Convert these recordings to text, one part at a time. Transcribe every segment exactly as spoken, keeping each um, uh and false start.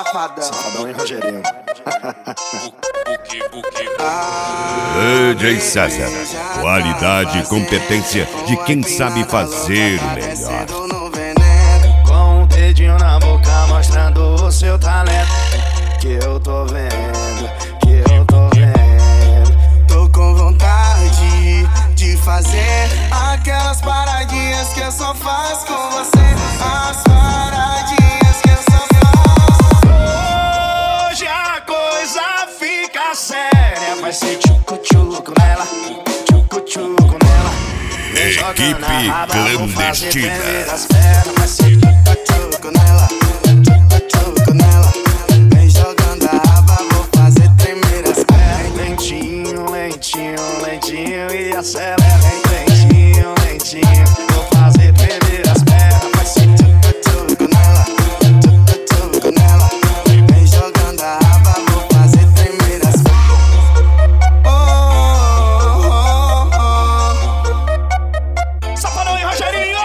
Safadão. Safadão e Rogerinho. D J César, qualidade e competência de quem sabe fazer o melhor. Com o dedinho na boca mostrando o seu talento, que eu tô vendo, que eu tô vendo. Tô com vontade de fazer aquelas paradinhas que eu só faço com você. As paradinhas que eu só faço. Hoje a coisa fica séria, vai ser tchucu-tchucu nela, tchucu-tchucu nela. Equipe clandestina. Vai ser tchucu-tchucu nela, tchucu-tchucu nela. Vem jogando a raba, vou fazer tremer as pernas. Lentinho, lentinho, lentinho e acelera. Lentinho, lentinho, vou fazer tremer as pernas. Vai ser tchucu-tchucu nela, tchucu-tchucu nela. Vem jogando a raba, vou fazer tremer as pernas. Oh, oh, oh, oh. Safadão e Rogerinho!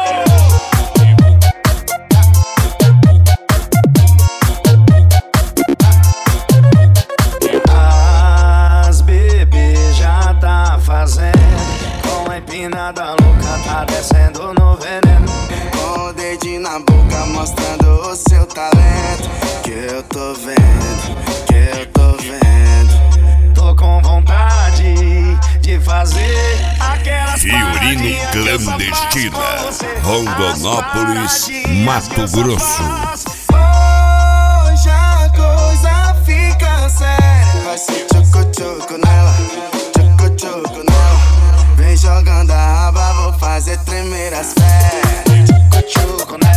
As bebês já tá fazendo, com a empinada louca tá descendo no veneno. Com o dedinho na boca mostrando o seu talento, que eu tô vendo, que eu tô vendo. Tô com vontade de fazer aquelas Fiorino paradinhas que eu só faço Clandestina, com você. Rondonópolis, As paradinhas Mato que eu só Grosso. faço. Hoje a coisa fica séria. Vai ser tchucu-tchucu nela, tchucu-tchucu nela. Vem jogando a raba, vou fazer tremer as pernas. Tchucu-tchucu nela.